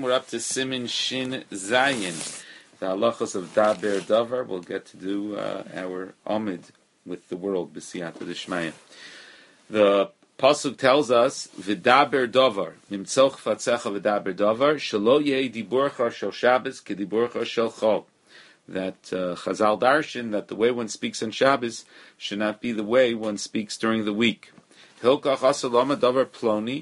we're up to Siman Shin Zayin, the halachos of Daber Davar. We'll get to do our Amid with the world, B'siyata D'Shmaya. The Pasuk tells us, V'daber Davar, Nimtzoch Fatzecha V'daber Davar, Shelo Yeh Diburcha Shel Shabbos K'diburcha Shel Chol. That Chazal Darshan, that the way one speaks on Shabbos should not be the way one speaks during the week. Hilkach Asalama Davar Ploni,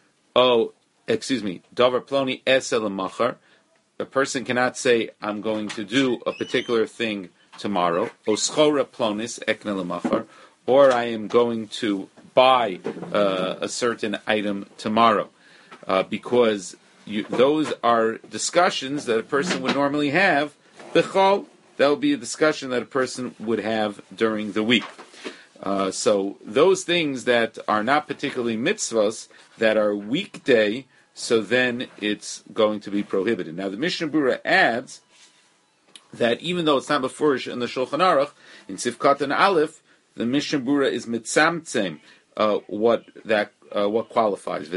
Davar Ploni Esel Machar. A person cannot say, I'm going to do a particular thing tomorrow. Oschora Plonis Ekne Machar. Or I am going to buy a certain item tomorrow. Because those are discussions that a person would normally have. B'chol, that would be a discussion that a person would have during the week. So those things that are not particularly mitzvahs, that are weekday, so then it's going to be prohibited. Now the Mishnah Berurah adds that even though it's not befurish in the Shulchan Aruch, in Sifkat and Aleph, the Mishnah Berurah is mitzamtzem what qualifies.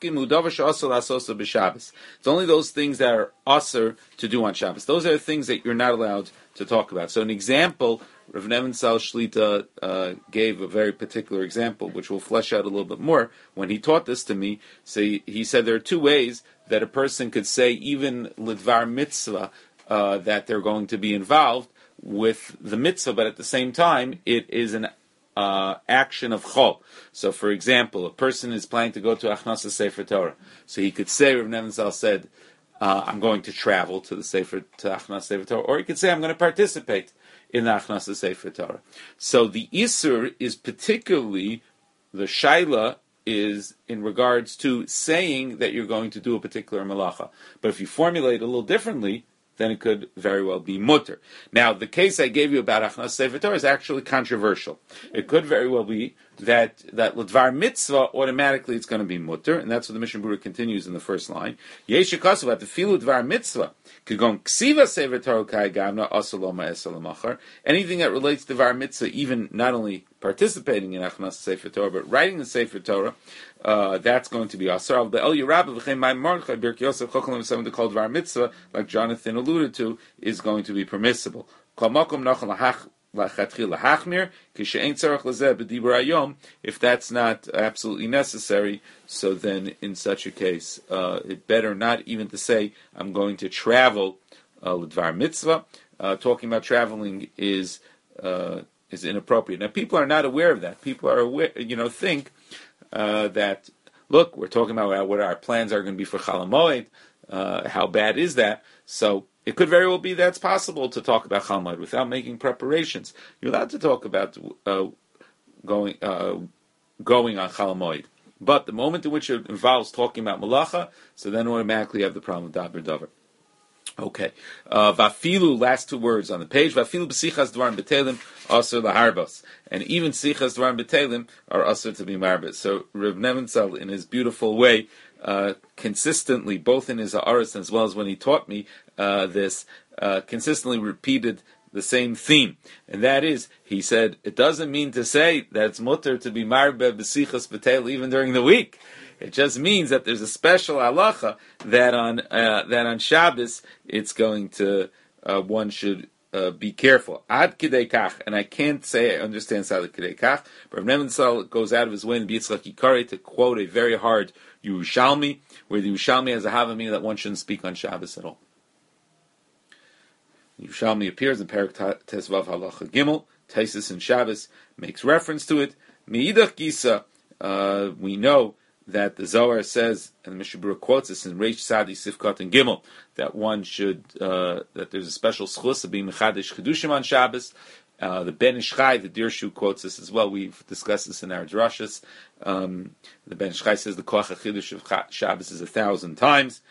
It's only those things that are aser to do on Shabbos. Those are the things that you're not allowed to talk about. So an example, Rav Nebenzahl Shlita gave a very particular example, which we'll flesh out a little bit more. When he taught this to me, he said there are two ways that a person could say, even lidvar mitzvah, that they're going to be involved with the mitzvah, but at the same time, it is an action of chol. So, for example, a person is planning to go to Achnasa Sefer Torah. So he could say, Rav Nebenzahl said, I'm going to travel to Achnasa Sefer Torah, or he could say, I'm going to participate in the Achnasa Sefer Torah. So the Isur is particularly, the Shaila is in regards to saying that you're going to do a particular malacha. But if you formulate it a little differently, then it could very well be mutter. Now, the case I gave you about Achnasa Sefer Torah is actually controversial. It could very well be that l'dvar mitzvah, automatically it's going to be mutter, and that's what the Mishnah Berurah continues in the first line. Yeshikasu at the filu dvar mitzvah could go ksiva Sefer Torah kai gamna asaloma esalamachar. Anything that relates to dvar mitzvah, even not only participating in Achnasa Sefer Torah, but writing the Sefer Torah, that's going to be asar. The El Yerabah v'chein Ma'am Mordechai Birk Yosef Chochalim something to call dvar mitzvah, like Jonathan alluded to, is going to be permissible. Kol makom nachal if that's not absolutely necessary, so then in such a case, it better not even to say, I'm going to travel l'dvar mitzvah. Talking about traveling is inappropriate. Now, people are not aware of that. People are aware, think that, look, we're talking about what our plans are going to be for Chol Hamoed. How bad is that? So it could very well be that's possible to talk about Chol Hamoed without making preparations. You're allowed to talk about going on Chol Hamoed. But the moment in which it involves talking about Malacha, so then automatically you have the problem of Daber Davar. Okay. Vafilu, last two words on the page. Vafilu b'sichas dvarim betelim aser laharbos. And even sichas dvarim betelim are aser to be marbos. So Rav Nebenzahl, in his beautiful way, consistently, both in his Ha'aretz as well as when he taught me this, consistently repeated the same theme. And that is, he said, it doesn't mean to say that it's mutter to be marbeh b'sichas betel even during the week. It just means that there's a special halacha that on Shabbos it's going to one should be careful. Ad kidei kach, and I can't say I understand Sad kidei kach, but Rav Nebenzahl goes out of his way in B'Yitzchak Yikari to quote a very hard Yerushalmi, where the Yerushalmi has a havamina that one shouldn't speak on Shabbos at all. Yerushalmi appears in Perek Tesvav Halacha Gimel. Taisus in Shabbos makes reference to it. Meidach Gisa, we know that the Zohar says, and the Mishnah Berurah quotes this in Reish Sadi Sifkat and Gimel, that one should, that there's a special schus of being Mechadish Chedushim on Shabbos. The Ben Ish Chai, the Dirshu, quotes this as well. We've discussed this in our drashas. The Ben Ish Chai says the Koach HaChidush of Shabbos is 1,000 times.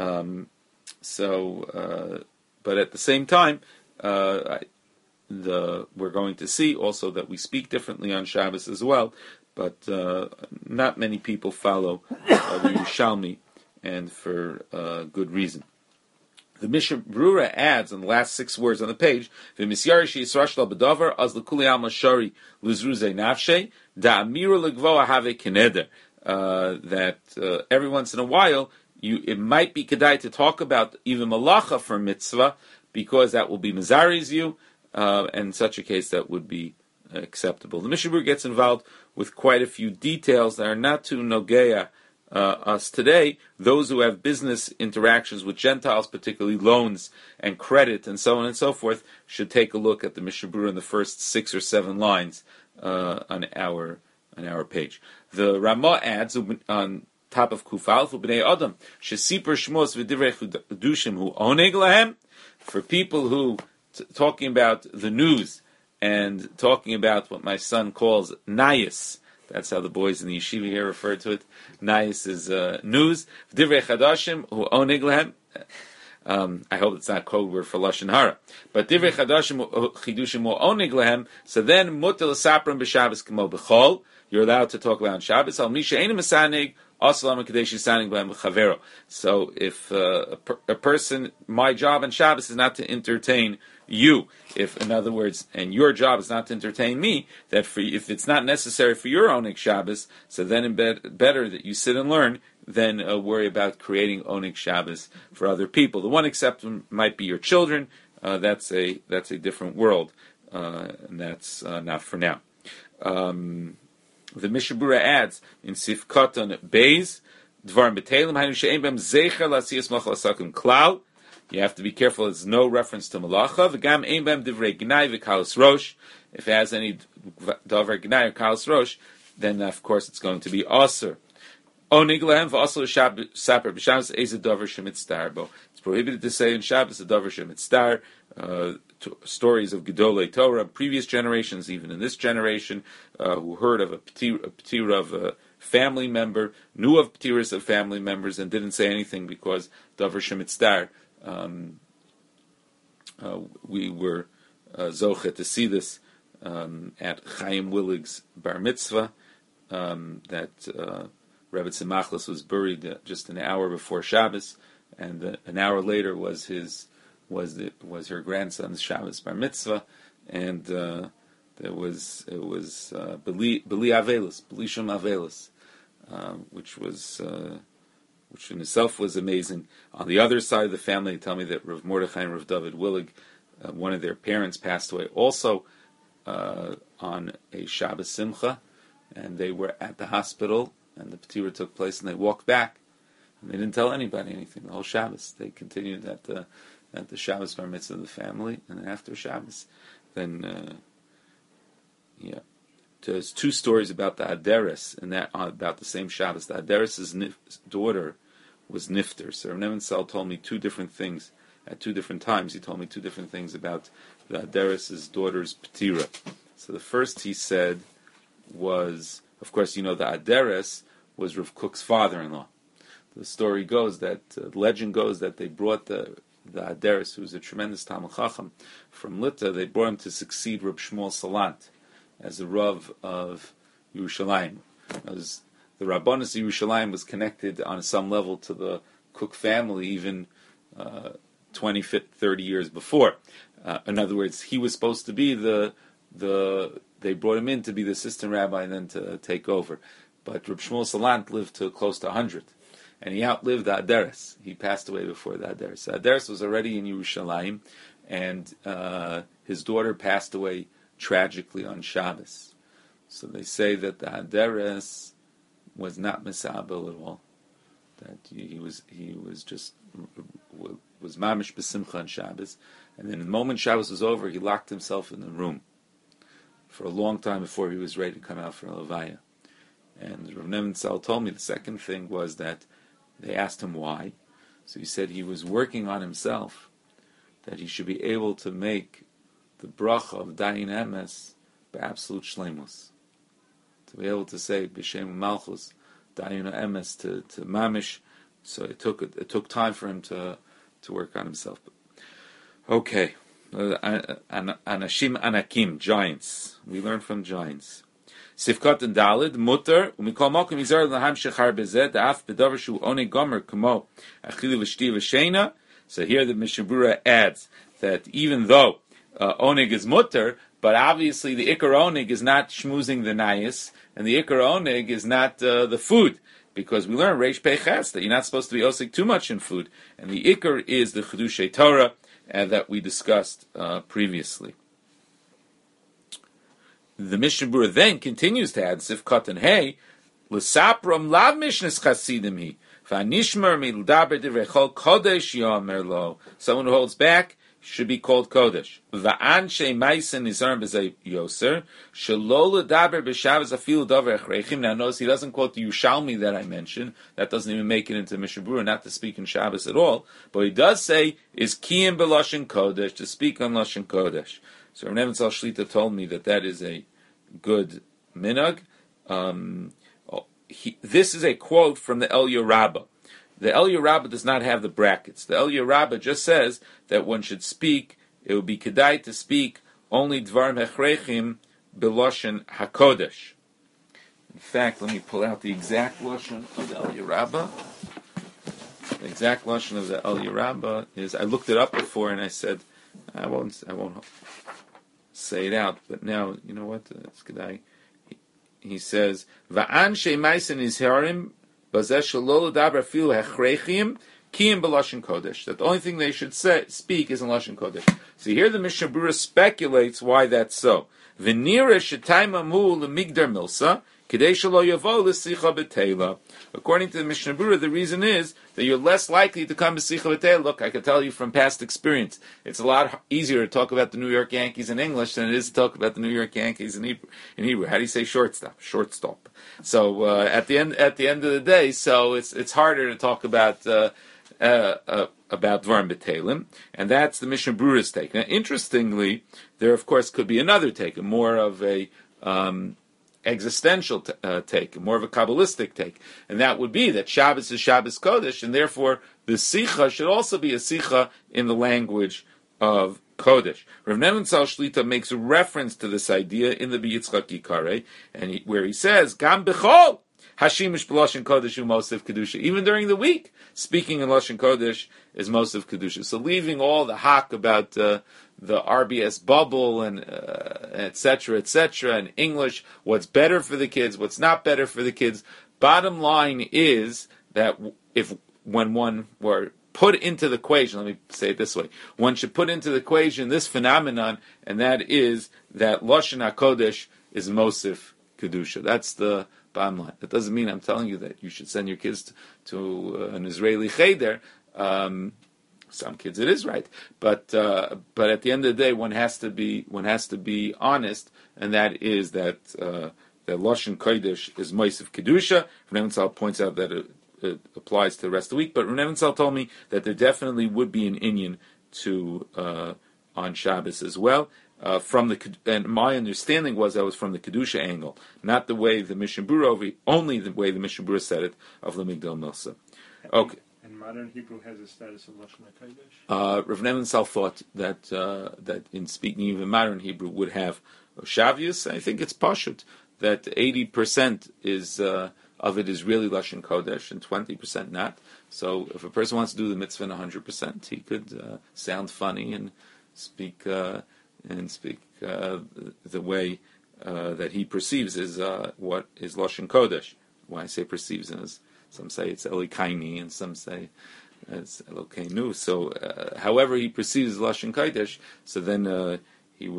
But at the same time, we're going to see also that we speak differently on Shabbos as well. But not many people follow the Yerushalmi, and for good reason. The Mishnah Berurah adds in the last 6 words on the page, "V'misyarish yisrash la b'davar az l'kuli alma shari luzruze nafshe da'amira legvoa have keneder." That every once in a while it might be kedai to talk about even malacha for mitzvah, because that will be mazaris you, and in such a case that would be acceptable. The Mishnah Berurah gets involved with quite a few details that are not too nogeya us today. Those who have business interactions with Gentiles, particularly loans and credit and so on and so forth, should take a look at the Mishnah Berurah in the first 6 or 7 lines on our page. The Ramah adds on top of Kufal for Bnei Adam Shesipur Shmos v'divrei Chedushim hu oneg lahem, for people who talking about the news and talking about what my son calls nayis. That's how the boys in the yeshiva here refer to it. Nayis is news. Divrei chadashim hu oneg lahem. I hope it's not code word for lashon hara. But divrei chadashim chidushim hu oneg lahem. So then mutal sapram b'Shabbos kamo b'chol. You're allowed to talk about on Shabbos. Al misha ein masanig. So if a person, my job on Shabbos is not to entertain you, if in other words, and your job is not to entertain me, that if it's not necessary for your own Shabbos, so then better that you sit and learn than worry about creating Onik Shabbos for other people. The one exception might be your children. That's a different world, and that's not for now. The Mishnah Berurah adds in Sif Katan Beis, Dvarim B'Teilim Hainu She'ein B'Hem Zeicher L'Asiyas Malchus Asakim Klal. You have to be careful. There's no reference to Malacha. V'Gam Ein B'Hem Divrei Gnai V'Kalos Rosh. If it has any Davar Gnai or Kalos Rosh, then of course it's going to be Aser. Onig Lehem V'Asel Saper B'Shabbos Eze Davar Shemitztar Bo. It's prohibited to say in Shabbos a Davar Shemitztar. Stories of Gedolei Torah, previous generations, even in this generation, who heard of a p'tira of a family member, knew of p'tiras of family members, and didn't say anything because Davar Shemitztar. We were zoche to see this at Chaim Willig's bar mitzvah, that Rebbe Tzimachlis was buried just an hour before Shabbos, and an hour later was her grandson's Shabbos bar mitzvah, and it was Beli Avelis, Belishum Avelis, which in itself was amazing. On the other side of the family, they tell me that Rav Mordechai and Rav David Willig, one of their parents, passed away also on a Shabbos Simcha, and they were at the hospital, and the P'tira took place, and they walked back, and they didn't tell anybody anything the whole Shabbos. They continued at the Shabbos bar mitzvah of the family, and then after Shabbos, then there's 2 stories about the Aderes, and that about the same Shabbos. The Aderes' daughter was Nifter. So Rav Nebenzahl told me 2 different things at 2 different times. He told me 2 different things about the Aderes' daughter's P'tira. So the first he said was, of course, the Aderes was Rav Kook's father-in-law. The story goes that, legend goes that they brought the Aderes, who was a tremendous Talmid Chacham from Lita, they brought him to succeed Reb Shmuel Salant as the Rav of Yerushalayim. The Rabbanus of Yerushalayim was connected on some level to the Kook family even 20, 30 years before. In other words, he was supposed to be they brought him in to be the assistant rabbi and then to take over. But Reb Shmuel Salant lived to close to 100. And he outlived the Aderes. He passed away before the Aderes. The Aderes was already in Yerushalayim, and his daughter passed away tragically on Shabbos. So they say that the Aderes was not misabel at all. That he was mamish b'simcha on Shabbos, and then the moment Shabbos was over, he locked himself in the room for a long time before he was ready to come out for a levaya. And Rav Nebenzahl told me the second thing was that they asked him why. So he said he was working on himself, that he should be able to make the bracha of Dayin Emes by absolute shleimus. To be able to say B'Shem Malchus, Dayin Emes to mamish. So it took time for him to work on himself. Okay. Anashim Anakim, giants. We learn from giants. Sifkat and Dalid, Mutter, Umikol Mokum Yizar Laham Shechar Bezet, Af Bedavar Shu One Gomer Kamo, Achili V'Shti V'Sheina. So here the Mishnah Berurah adds that even though Onig is Mutter, but obviously the Ikar Onig is not shmoozing the Nayis, and the Ikar Onig is not the food, because we learn Reish Peches that you're not supposed to be osik too much in food, and the Iker is the Chedushay Torah that we discussed previously. The Mishnah Berurah then continues to add Sifkat and Hey, L'sapram lav mishnas chasidim hi, v'anishmer mildaber divrei chol kodesh yomer lo. Someone who holds back should be called kodesh. V'anshe maisen nizarim b'zay yoser, shelo l'daber b'shavas afilu dover echrechim. Now notice he doesn't quote the Yushalmi that I mentioned. That doesn't even make it into Mishnah Berurah, not to speak in Shabbos at all. But he does say, is kiyim b'loshen kodesh, to speak on loshen kodesh. So Rav Nebenzahl Shlita told me that is a good minhag. This is a quote from the Eliyah Rabbah. The Eliyah Rabbah does not have the brackets. The Eliyah Rabbah just says that one should speak, it would be kedai to speak only dvarim hechrechim b'loshen hakodesh. In fact, let me pull out the exact loshen of the Eliyah Rabbah. The exact loshen of the Eliyah Rabbah is, I looked it up before and I said, I won't say it out, but now, you know what, it's kedai. He says, "Va'an she'maisen izharim bazeh shelo l'daber afilu hechrechim kiyim b'lashon kodesh." That the only thing they should speak is in lashon kodesh. So here the Mishnah Berurah speculates why that's so. V'nira shetaimamu lemigdar milsa kedei shelo yavo l'sicha b'teila. According to the Mishnah Berurah, the reason is that you're less likely to come to Sicha B'Teila. Look, I can tell you from past experience, it's a lot easier to talk about the New York Yankees in English than it is to talk about the New York Yankees in Hebrew. How do you say shortstop? Shortstop. So at the end of the day, so it's harder to talk about Dvarim B'Teilim, and that's the Mishnah Berurah's take. Now, interestingly, there of course could be another take, more of a existential take, more of a Kabbalistic take, and that would be that Shabbos is Shabbos Kodesh, and therefore the Sicha should also be a Sicha in the language of Kodesh. Rav Nebenzahl Shlita makes a reference to this idea in the B'Yitzchak Yikarei, and where he says, Gam B'chol Hashimish B'Loshen Kodesh U'Mosef Kedusha. Even during the week, speaking in Loshen Kodesh is Mosef Kedusha. So leaving all the hak about the RBS bubble and etc., and English, what's better for the kids, what's not better for the kids. Bottom line is that when one were put into the equation, let me say it this way, one should put into the equation this phenomenon, and that is that Loshen HaKodesh is Mosef Kedusha. That's the bottom line. That doesn't mean I'm telling you that you should send your kids to an Israeli cheder. Some kids it is right, but at the end of the day, one has to be honest, and that is that Loshen Kodesh is Mosef Kedusha. Rav Nebenzahl points out that it applies to the rest of the week, but Rav Nebenzahl told me that there definitely would be an inyan to on Shabbos as well. And my understanding was that was from the Kedusha angle, not the way the Mishnah Berurah, only the way the Mishnah Berurah said it of the Migdal Milsa. Okay. And modern Hebrew has a status of Lashon HaKodesh? Rav Nebenzahl thought that in speaking even modern Hebrew would have Shavius. I think it's pashut that 80% is of it is really Lashon Kodesh and 20% not. So if a person wants to do the mitzvah in 100%, he could sound funny and speak the way that he perceives is what is Lashon Kodesh. When I say perceives, is some say it's Elikaini and some say it's Elokeinu. So however he perceives Lashon Kodesh, so then he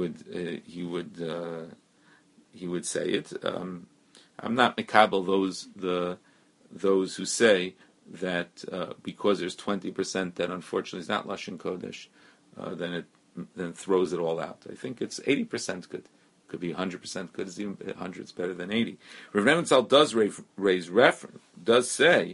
would say it. I'm not mekabel those who say that because there's 20% that unfortunately is not Lashon Kodesh, then throws it all out. I think it's 80% good. Could be 100% good. It's even 100 is better than 80. Rav Nebenzahl does does say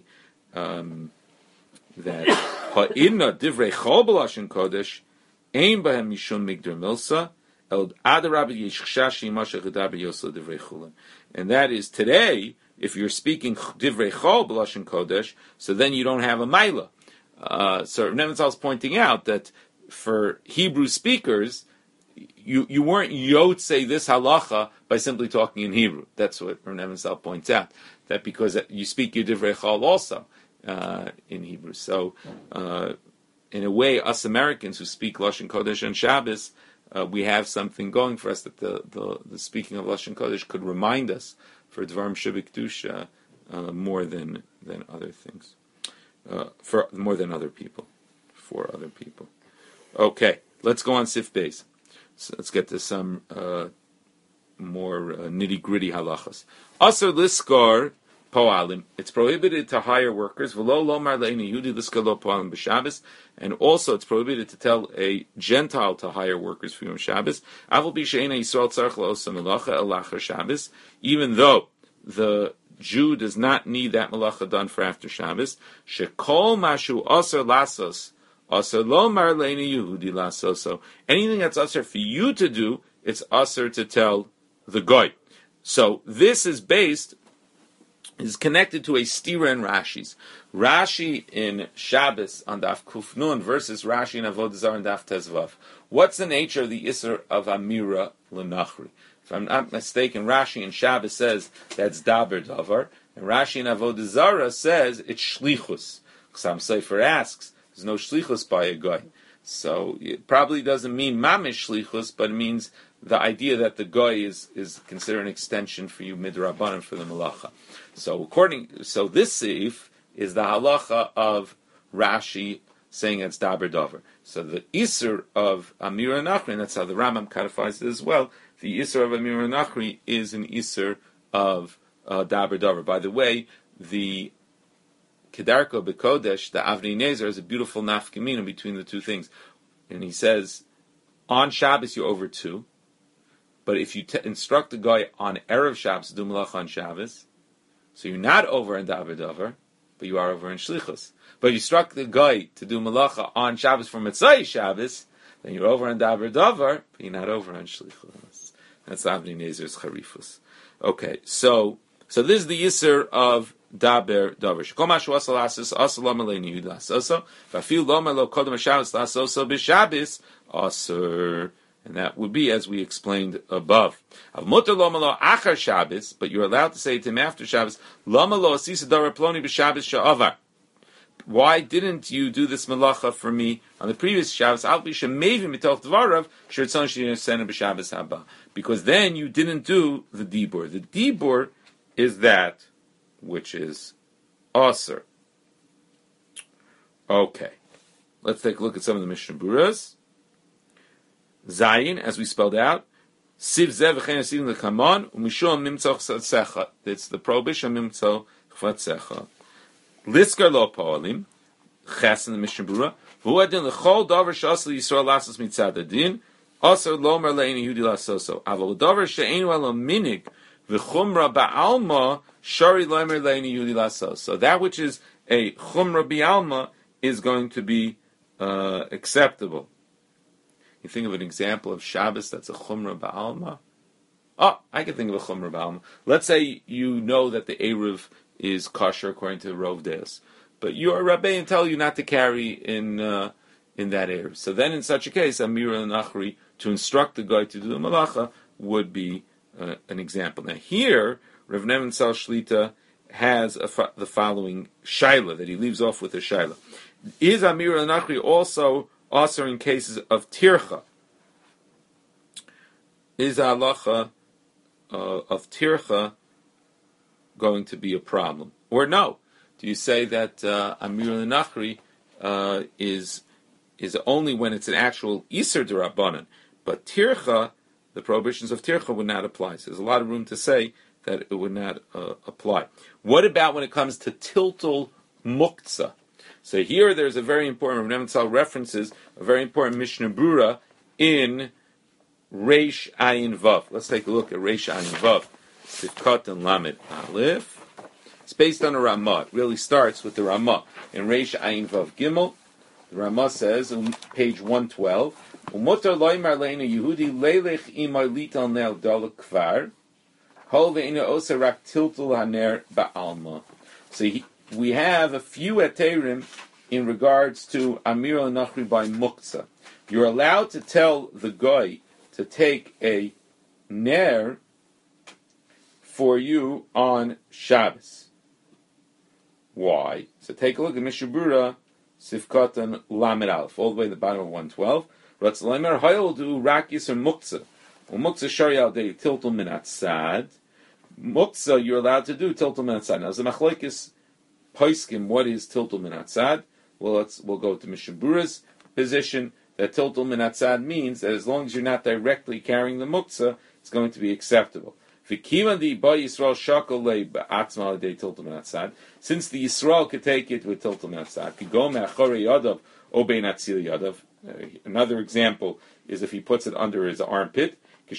that ha'inna divrei chol b'lashon kodesh ein b'hem mishum migdar milsa el adarabah yishchashash yimashach edaber yosel divrei chulin. And that is today, if you're speaking divrei chol b'lashon kodesh, so then you don't have a maila. So Rav Nebenzahl is pointing out that for Hebrew speakers, you weren't yotzei this halacha by simply talking in Hebrew. That's what Rav Nebenzahl points out. That because you speak your divrei chol also in Hebrew. So in a way, us Americans who speak Lashon Kodesh and Shabbos, we have something going for us that the speaking of Lashon Kodesh could remind us for Dvarim Shebikdusha more than other things, for more than other people, for other people. Okay, let's go on Sif Beis. So let's get to some more nitty-gritty halachas. Asar liskar poalim. It's prohibited to hire workers. V'lo lomar le'ini Yehudi liskar lo poalim b'Shabbos. And also, it's prohibited to tell a Gentile to hire workers for Yom Shabbos. Avol b'she'ena Yisrael tzarich la'osa melacha el lachar Shabbos. Even though the Jew does not need that melacha done for after Shabbos. Shekol mashu asar lasos. Asar lomar le'ini Yehudi lasos. So anything that's asar for you to do, it's asar to tell the goy. So this is connected to a stira in Rashi's. Rashi in Shabbos on Daf Kufnun versus Rashi in Avodah Zarah on Daf Tezvav. What's the nature of the Isser of Amira L'Nachri? If I'm not mistaken, Rashi in Shabbos says that's Daber Davar, and Rashi in Avodah Zarah says it's Shlichus. Chassam Sofer asks, there's no Shlichus by a guy. So it probably doesn't mean Mamish Shlichus, but it means the idea that the goy is considered an extension for you midrabanan for the malacha. So this seif is the halacha of Rashi saying it's daber davar. So the iser of Amira Nachri, and that's how the Rambam codifies it as well. The iser of Amira Nachri is an iser of daber davar. By the way, the Kedarko Bekodesh, the Avnei Nezer, is a beautiful nafkamina between the two things, and he says on Shabbos you're over 2. But if you instruct the guy on Erev Shabbos to do Malacha on Shabbos, so you're not over in Davar Davar, but you are over in Shlichus. But you instruct the guy to do Malacha on Shabbos for Mitzvah Shabbos, then you're over in Davar Davar, but you're not over in Shlichus. That's Avnei Nezer's Charifus. Okay, so this is the Yisr of Daber Davar. Shekol mashu asal asis asal lama le'ni Yehudi lasoso, v'afil lama lo kodem Shabbos lasoso b'Shabbos asur. And that would be, as we explained above. But you're allowed to say to him after Shabbos, why didn't you do this malacha for me on the previous Shabbos? Because then you didn't do the dibur. The dibur is that which is aser. Okay. Let's take a look at some of the Mishnah Buras. Zayin, as we spelled out, Siv Zev v'chein asim l'kamon u'mishum mimtzoch tzatzecha. It's the prohibition mimtzoch tzatzecha. Liskar lo po'alim, Ches in the Mishnah Berurah, v'hu adin l'chol davar she'asal Yisrael lasos mitzad adin, asar lomer le'ini Yehudi lasoso. Aval davar she'einu elo minig v'chumra ba'alma shari lomer le'ini Yehudi lasoso. So that which is a chumra b'alma is going to be acceptable. You think of an example of Shabbos that's a chumrah ba'alma. Oh, I can think of a chumrah ba'alma. Let's say you know that the Eruv is kosher according to Rov Deus, but your Rabbein tell you not to carry in that Eruv. So then in such a case, Amira Nachri, to instruct the guy to do the malacha, would be an example. Now here, Rav Neven Sal Shlita has the following shaila, that he leaves off with a shaila. Is Amira Nachri also also in cases of tircha? Is halacha of tircha going to be a problem? Or no? Do you say that Amir al-Nachri is only when it's an actual Iser D'Rabbanan, but tircha, the prohibitions of tircha would not apply. So there's a lot of room to say that it would not apply. What about when it comes to tiltul muktzah? So here there's a very important, Rav Neven references a very important Mishnah Berurah in Reish Ayin Vav. Let's take a look at Reish Ayin Vav. Sifkat and Lamed Aleph. It's based on a Ramah. It really starts with the Ramah. In Reish Ayin Vav Gimel, the Ramah says, on page 112, Umutar loymar le'ina Yehudi leilech imay lital nel dalak kvar, hol ve'ina osa rak tiltul haner ba'alma. So we have a few eterim in regards to Amir al-Nachri by Muktzah. You're allowed to tell the guy to take a ner for you on Shabbos. Why? So take a look at Mishnah Berurah, Sifkatan Lamed Aleph, all the way to the bottom of 112. Ratzleimer Hayol do Rakis or Muktzah. Muktzah Shari al Dei Tiltul Min Atzad. muktzah you're allowed to do tiltul min atzad. Now, as a machlokes poskim, what is tiltul min atzad? Well, we'll go to Mishnah Berurah's position that tiltul min atzad means that as long as you're not directly carrying the muktzah, it's going to be acceptable. Since the Yisrael could take it with tiltul min atzad, could go me'achorei yadav o bein atzil yadav. Another example is if he puts it under his armpit.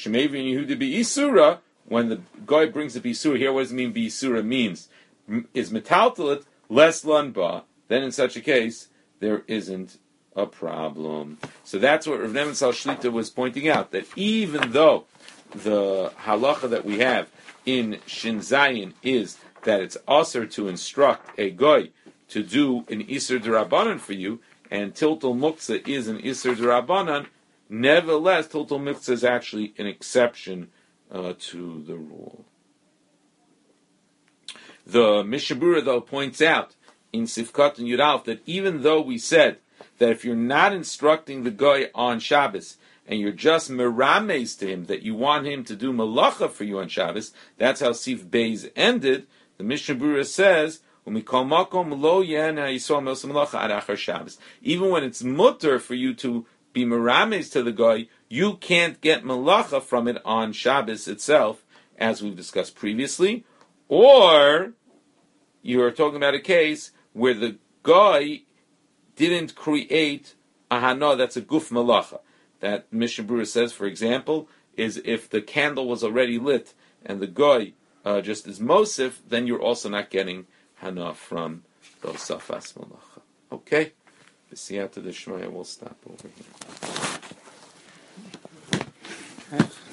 When the guy brings a bisura, here what does it mean bisura means? Is metaltalit less lanba, then in such a case, there isn't a problem. So that's what Rav Nebenzahl Shlita was pointing out, that even though the halacha that we have in Shin Zayin is that it's asur to instruct a guy to do an Isur D'Rabbanan for you, and Tiltul Muktzah is an Isur D'Rabbanan, nevertheless, Tiltul Muktzah is actually an exception to the rule. The Mishnah Berurah, though, points out in Sifkat and Yud that even though we said that if you're not instructing the guy on Shabbos, and you're just merames to him that you want him to do malacha for you on Shabbos, that's how Sif Beis ended. The Mishnah Berurah says, even when it's mutter for you to be merames to the guy, you can't get malacha from it on Shabbos itself, as we've discussed previously. Or you are talking about a case where the guy didn't create a hana that's a guf malacha. That Mishnah Berurah says, for example, is if the candle was already lit and the guy just is mosif, then you're also not getting hana from the safas malacha. Okay? The siyata d'shmaya will stop over here.